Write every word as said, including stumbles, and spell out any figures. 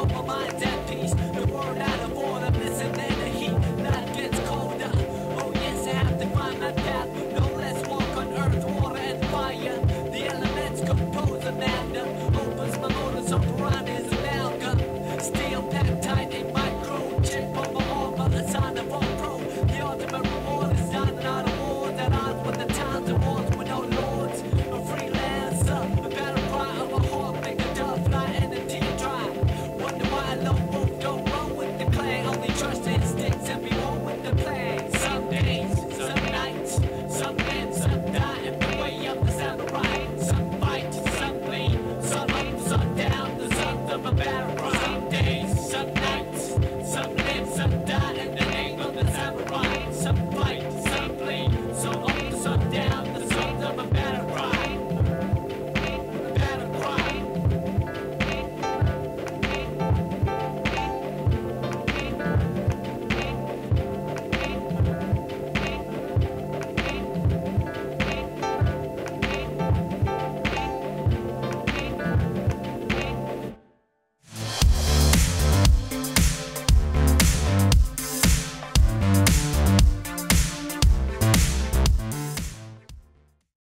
so my mind's at peace. The word out of order, missing in the heat. Night gets colder. Oh yes, I have to find my path. No less walk on earth, water and fire. The elements compose an anthem. Opens my motor, so around is an amalgam. Steel packed tight, a microchip on my armor, a sign of all pro. The ultimate reward is done, not a war that odds with the times and wars with no lords. A freelancer, a battle cry of a hawk, make a dove fly and a tear dry. Wonder why a lone wolf don't roll with the clan. Only trust the instincts and be one with the plan. Some days, some nights, some live, some die in the way of the samurai. Some fight, some bleed, some up, some down, the sons of a battle cry. Some days.